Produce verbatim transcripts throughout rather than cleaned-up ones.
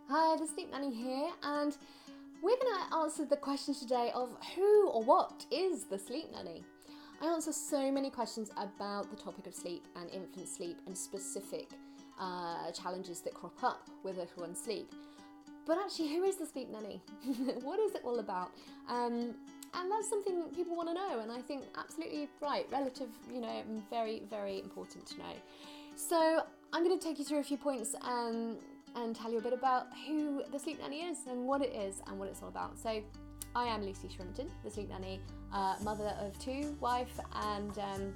Hi, the Sleep Nanny here, and we're going to answer the question today of who or what is the Sleep Nanny? I answer so many questions about the topic of sleep and infant sleep and specific uh, challenges that crop up with little one's sleep. But actually, who is the Sleep Nanny? What is it all about? Um, and that's something people want to know, and I think absolutely right, relative, you know, very, very important to know. So I'm going to take you through a few points um, and tell you a bit about who the Sleep Nanny is and what it is and what it's all about. So I am Lucy Shrimpton, the Sleep Nanny, uh, mother of two, wife, and um,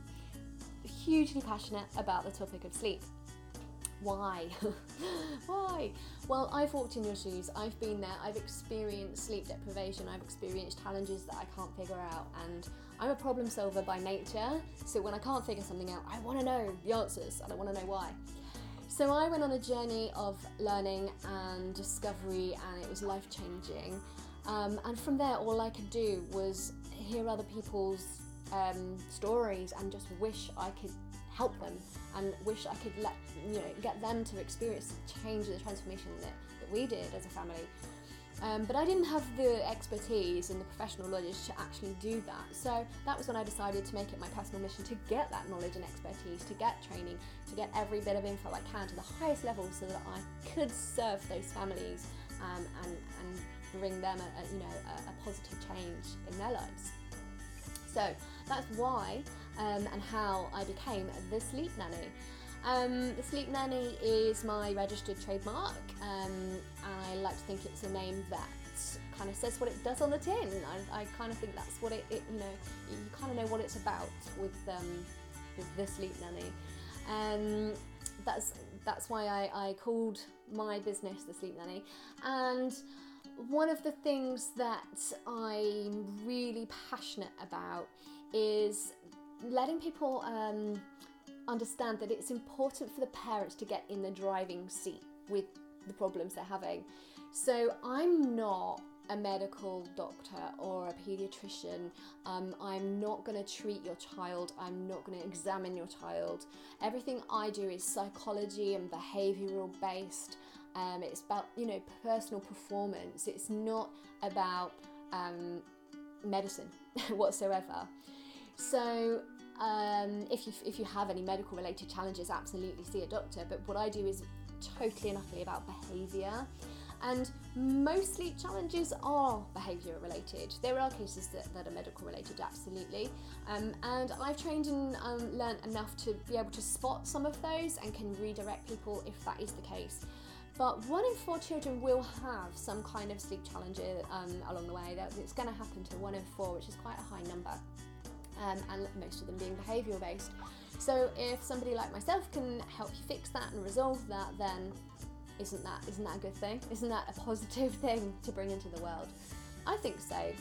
hugely passionate about the topic of sleep. Why? Why? Well, I've walked in your shoes, I've been there, I've experienced sleep deprivation, I've experienced challenges that I can't figure out, and I'm a problem solver by nature, so when I can't figure something out, I want to know the answers and I want to know why. So I went on a journey of learning and discovery, and it was life-changing. Um, and from there, all I could do was hear other people's um, stories and just wish I could help them and wish I could let you know get them to experience the change and the transformation that, that we did as a family. Um, but I didn't have the expertise and the professional knowledge to actually do that. So that was when I decided to make it my personal mission to get that knowledge and expertise, to get training, to get every bit of info I can to the highest level so that I could serve those families um, and, and bring them a, a, you know, a, a positive change in their lives. So that's why um, and how I became the Sleep Nanny. Um, the Sleep Nanny is my registered trademark, um, and I like to think it's a name that kind of says what it does on the tin. I, I kind of think that's what it, it, you know, you kind of know what it's about with, um, with the Sleep Nanny. Um, that's that's why I, I called my business the Sleep Nanny. And one of the things that I'm really passionate about is letting people um, understand that it's important for the parents to get in the driving seat with the problems they're having. So I'm not a medical doctor or a paediatrician. Um, I'm not going to treat your child. I'm not going to examine your child. Everything I do is psychology and behavioural based. Um, it's about, you know, personal performance. It's not about um, medicine whatsoever. So um, if you if you have any medical related challenges, absolutely see a doctor. But what I do is totally and utterly about behaviour. And most sleep challenges are behaviour related. There are cases that, that are medical related, absolutely. Um, and I've trained and um, learnt enough to be able to spot some of those and can redirect people if that is the case. But one in four children will have some kind of sleep challenge um, along the way. That it's going to happen to one in four, which is quite a high number, um, and most of them being behavioural based. So if somebody like myself can help you fix that and resolve that, then isn't that isn't that a good thing? Isn't that a positive thing to bring into the world? I think so.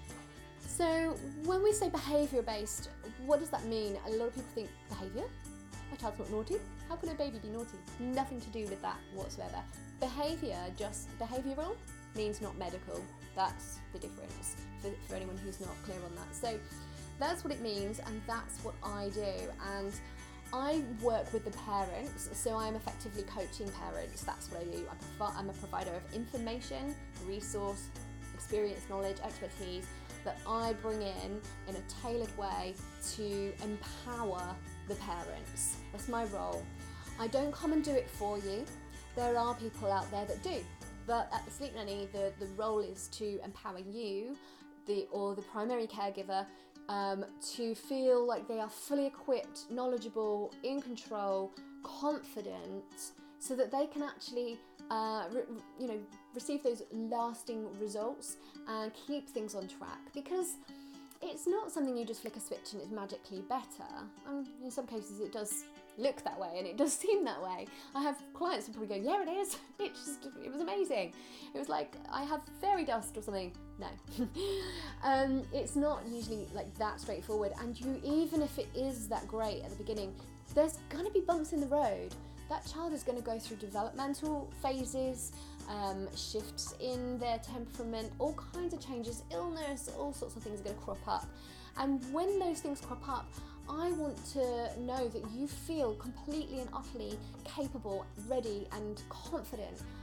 So when we say behaviour based, what does that mean? A lot of people think behaviour? My child's not naughty. How can a baby be naughty? Nothing to do with that whatsoever. Behaviour, just behavioural, means not medical. That's the difference for, for anyone who's not clear on that. So that's what it means, and that's what I do. And I work with the parents, so I'm effectively coaching parents. That's what I do. I provi- I'm a provider of information, resource, experience, knowledge, expertise that I bring in in a tailored way to empower the parents. That's my role. I don't come and do it for you. There are people out there that do, but at the Sleep Nanny, the, the role is to empower you, the or the primary caregiver, um, to feel like they are fully equipped, knowledgeable, in control, confident, so that they can actually, uh, re- you know, receive those lasting results and keep things on track. Because it's not something you just flick a switch and it's magically better. And in some cases it does look that way and it does seem that way. I have clients who probably go, yeah, it is. It just, it was amazing. It was like, I have fairy dust or something. No. um, it's not usually like that straightforward. And you, even if it is that great at the beginning, there's gonna be bumps in the road. That child is going to go through developmental phases, um, shifts in their temperament, all kinds of changes, illness, all sorts of things are going to crop up. And when those things crop up, I want to know that you feel completely and utterly capable, ready and confident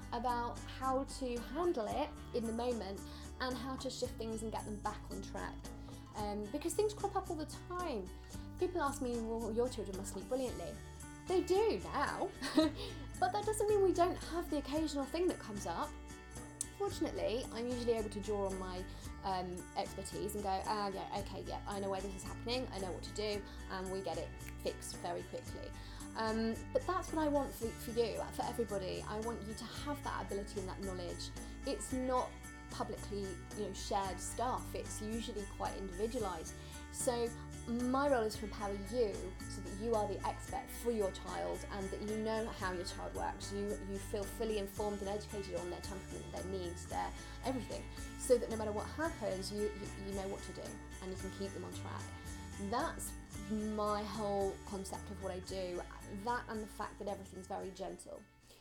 about how to handle it in the moment and how to shift things and get them back on track. Um, because things crop up all the time. People ask me, well, your children must sleep brilliantly. They do now, but that doesn't mean we don't have the occasional thing that comes up. Fortunately, I'm usually able to draw on my um, expertise and go, ah, yeah, okay, yeah, I know where this is happening, I know what to do, and we get it fixed very quickly. Um, but that's what I want for, for you, for everybody. I want you to have that ability and that knowledge. It's not publicly, you know, shared stuff. It's usually quite individualised. So my role is to empower you so that you are the expert for your child and that you know how your child works. You you feel fully informed and educated on their temperament, their needs, their everything, so that no matter what happens, you, you, you know what to do and you can keep them on track. That's my whole concept of what I do. That and the fact that everything's very gentle.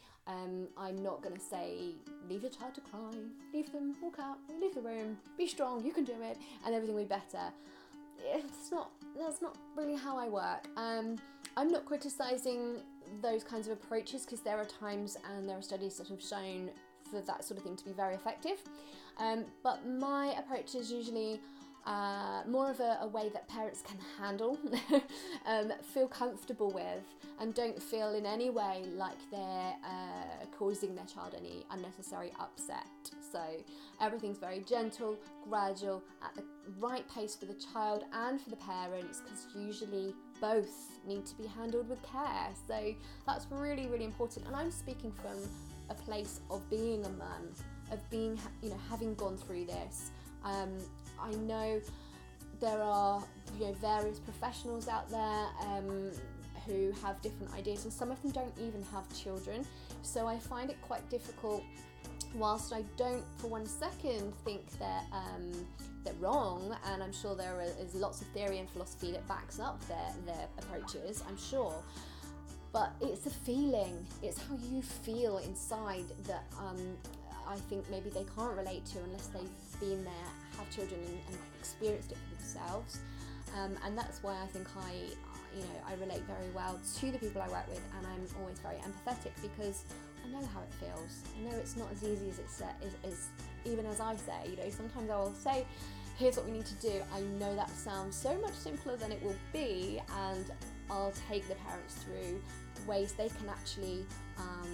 Um, I'm not going to say, leave your child to cry, leave them, walk out, leave the room, be strong, you can do it, and everything will be better. It's not, that's not really how I work. Um, I'm not criticising those kinds of approaches because there are times and there are studies that have shown for that sort of thing to be very effective. Um, but my approach is usually Uh, more of a, a way that parents can handle, um, feel comfortable with, and don't feel in any way like they're uh, causing their child any unnecessary upset. So everything's very gentle, gradual, at the right pace for the child and for the parents, because usually both need to be handled with care. So that's really, really important. And I'm speaking from a place of being a mum, of being, you know, having gone through this. Um, I know there are, you know, various professionals out there um, who have different ideas, and some of them don't even have children. So I find it quite difficult, whilst I don't for one second think that um, they're wrong, and I'm sure there is lots of theory and philosophy that backs up their, their approaches, I'm sure. But it's a feeling, it's how you feel inside that um, I think maybe they can't relate to unless they've been there, have children and, and experienced it for themselves. Um, and that's why I think I, you know, I relate very well to the people I work with, and I'm always very empathetic because I know how it feels. I know it's not as easy as it's uh, as, as even as I say. You know, sometimes I will say, here's what we need to do. I know that sounds so much simpler than it will be, and I'll take the parents through ways they can actually um,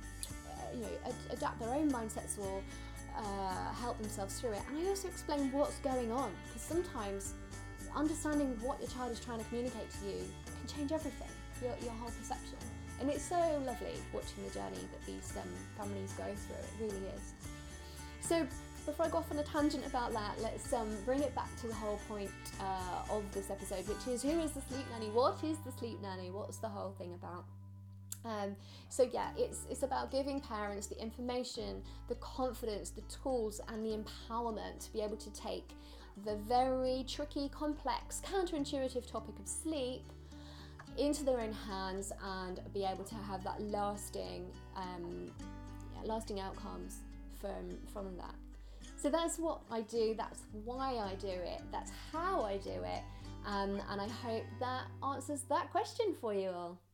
you know, ad- adapt their own mindsets or uh, help themselves through it. And I also explain what's going on, because sometimes understanding what your child is trying to communicate to you can change everything, your, your whole perception. And it's so lovely watching the journey that these um, families go through. It really is. So before I go off on a tangent about that, let's um, bring it back to the whole point uh, of this episode, which is, who is the sleep nanny? What is the sleep nanny? What's the whole thing about? Um, so yeah, it's it's about giving parents the information, the confidence, the tools, and the empowerment to be able to take the very tricky, complex, counterintuitive topic of sleep into their own hands and be able to have that lasting, um, yeah, lasting outcomes from from that. So that's what I do. That's why I do it. That's how I do it. Um, and I hope that answers that question for you all.